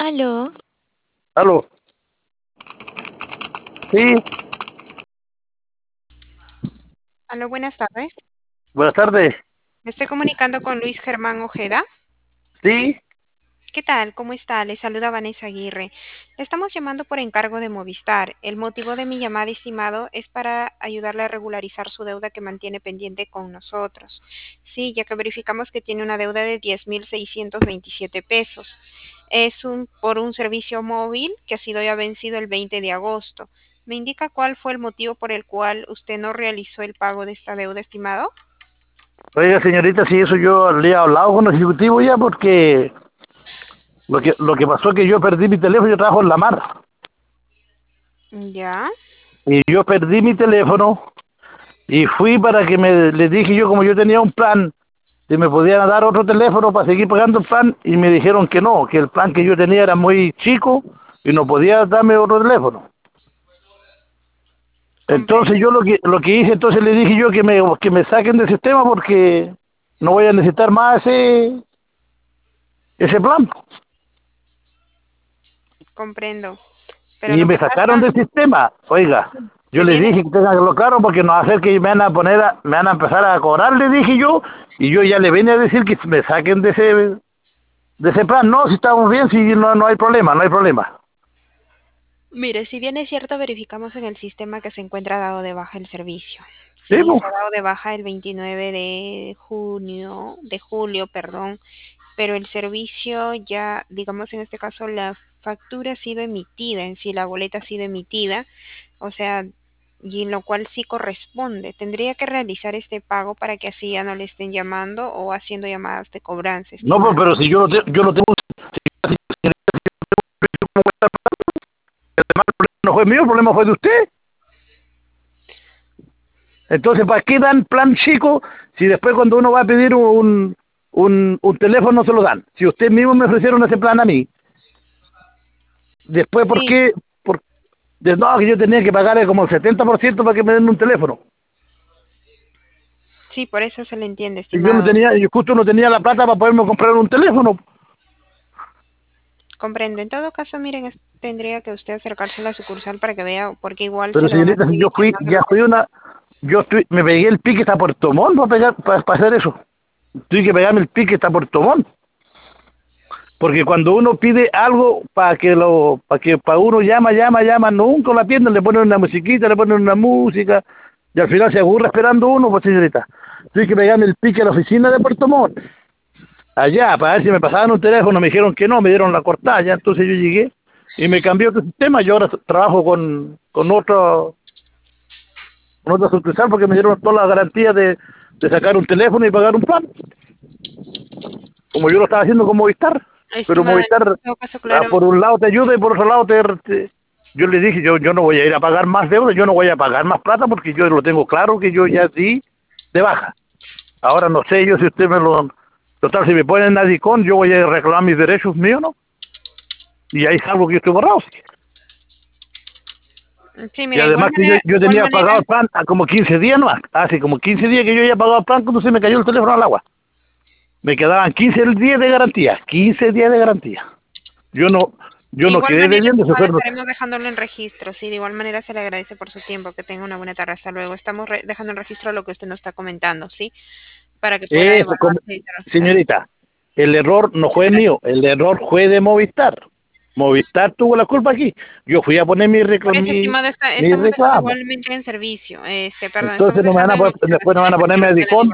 Aló, Aló, sí, Aló, buenas tardes. buenas tardes, Me estoy comunicando con Luis Germán Ojeda. sí, ¿Qué tal? ¿Cómo está? Le saluda Vanessa Aguirre. Le estamos llamando por encargo de Movistar. El motivo de mi llamada, estimado, es para ayudarle a regularizar su deuda que mantiene pendiente con nosotros. Sí, ya que verificamos que tiene una deuda de 10.627 pesos. Por un servicio móvil que ha sido ya vencido el 20 de agosto. ¿Me indica cuál fue el motivo por el cual usted no realizó el pago de esta deuda, estimado? oiga señorita, si eso yo le he hablado con el ejecutivo ya porque lo que pasó es que yo perdí mi teléfono, yo trabajo en la mar, Ya. y yo perdí mi teléfono y fui para que les dije yo como yo tenía un plan, si me podían dar otro teléfono para seguir pagando el plan y me dijeron que no, que el plan que yo tenía era muy chico y no podía darme otro teléfono. Entonces Comprende. yo lo que hice, entonces le dije yo que me saquen del sistema porque no voy a necesitar más ese plan. Comprendo. Pero Y lo me que sacaron pasa, del sistema. Oiga, yo se les tiene, dije que tengan claro porque no va a hacer que me van a empezar a cobrar, le dije yo, y yo ya le vine a decir que me saquen de ese plan. No, si estamos bien, si no hay problema, no hay problema. mire, si bien es cierto, verificamos en el sistema que se encuentra dado de baja el servicio. Sí, Sí, pues. se ha dado de baja el 29 de julio, perdón, pero el servicio ya, digamos en este caso, la factura ha sido emitida, en sí la boleta ha sido emitida, o sea, y en lo cual sí corresponde. Tendría que realizar este pago para que así ya no le estén llamando o haciendo llamadas de cobranza, No, pues, estimado. pero si yo lo tengo, no fue mío, el problema fue de usted. Entonces, ¿para qué dan plan chico si después cuando uno va a pedir un teléfono no se lo dan? Si usted mismo me ofrecieron ese plan a mí, después, ¿por Sí, qué? No, que yo tenía que pagar como el 70% para que me den un teléfono. sí, por eso se le entiende, Y yo no estimado. tenía, yo justo no tenía la plata para poderme comprar un teléfono. Comprendo. En todo caso, miren, tendría que usted acercarse a la sucursal para que vea, porque igual Pero se le van a señorita, si seguir yo fui, llamando ya los fui me pegué el pique hasta Puerto Montt para hacer eso. Tuve que pegarme el pique hasta Puerto Montt. Porque cuando uno pide algo para uno llama, nunca lo atienden, le ponen una musiquita, le ponen una música, y al final se aburre esperando uno, pues señorita. Tuve que pegarme el pique a la oficina de Puerto Montt, allá, para ver si me pasaban un teléfono, me dijeron que no, me dieron la cortada, ya entonces yo llegué y me cambió otro sistema, yo ahora trabajo con otra sucursal porque me dieron todas las garantías de sacar un teléfono y pagar un plan, como yo lo estaba haciendo con Movistar. Pero Estimada, en Movistar, todo caso, claro. por un lado te ayuda y por otro lado yo le dije, yo no voy a ir a pagar más deuda, yo no voy a pagar más plata porque yo lo tengo claro que yo ya di de baja. Ahora no sé yo si usted total, si me ponen a DICON, yo voy a reclamar mis derechos míos, ¿no? Y ahí salgo que yo estoy borrado. Sí. Sí, Y mira, además que yo igual tenía manera, pagado el plan a como 15 días más, hace como 15 días que yo ya he pagado el plan cuando se me cayó el teléfono al agua. Me quedaban 15 días de garantía, 15 días de garantía. Yo no, yo de no igual quedé manera, debiendo, se estimada, fueron. estaremos dejándolo en registro. Sí, de igual manera se le agradece por su tiempo. Que tenga una buena tarde. Hasta luego. Estamos dejando en registro lo que usted nos está comentando, ¿sí? Para que pueda Eso, evaluar si señorita, el error no muchas fue gracias. mío, el error fue de Movistar. Movistar tuvo la culpa aquí. Yo fui a poner Por eso, estimado, mi estamos dejando reclamo. igualmente en servicio. Perdón, estamos Entonces no me van dejando a en después no observación van a el ponerme motivo a que la DICOM